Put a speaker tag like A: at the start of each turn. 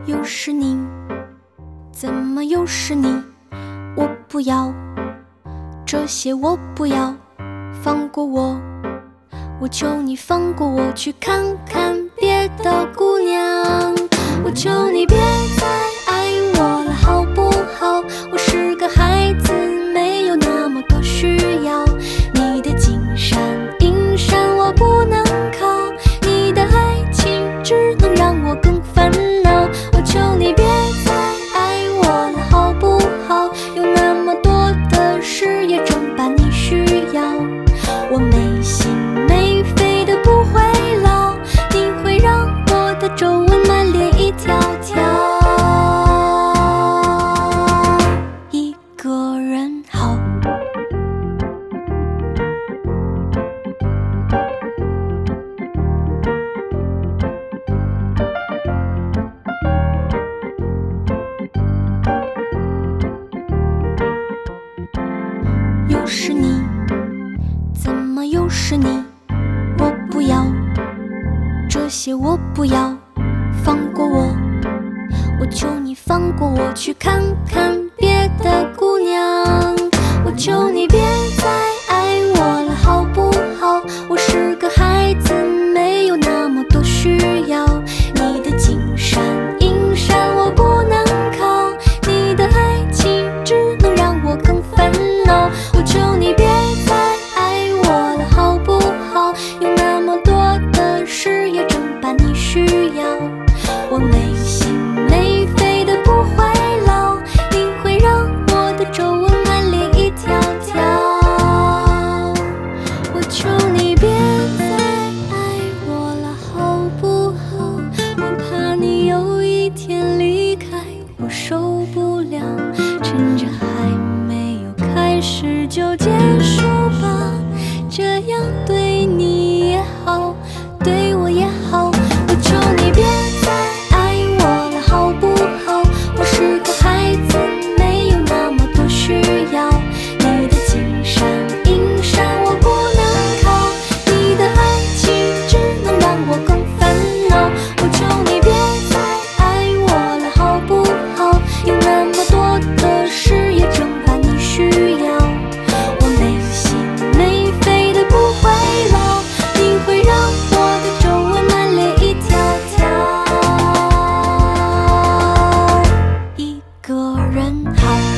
A: 又是你，怎么又是你？我不要这些，我不要，放过我，我求你放过我，去看看别的姑娘。我求你别再爱我了，好不好？我是个孩子，没有那么多需要。你的金山银山我不能靠，你的爱情只能让我更烦恼。我求你别再爱我了，好不好？有那么多的事业中把你需要，我没心没肺的不会老，你会让我的皱纹满脸一条条。一个人好，又是你，怎么又是你？我不要这些，我不要，放过我，我求你放过我，去看看别的姑娘。我求你别再爱我了，好不好？我是个孩子，没有那么多需要。你的金山银山我不能靠，你的爱情只能让我更烦恼。我求你别再爱我了，好不好？有那么多的事业正把你需要，我没心没肺的不会老，你会让我的皱纹满脸一条条。我求你别再爱我了，好不好？我怕你有一天离开，我受不了。趁着还没有开始就结束吧，这样对你也好，对我也好。我求你别再爱我了，好不好？我是个孩子，没有那么多需要。你的金山银山我不能靠，你的爱情只能让我更烦恼。我求你别再爱我了，好不好？有那么多的事业正把你需要，我没心没肺的不会老，你会让我的皱纹满脸一条条。一个人好。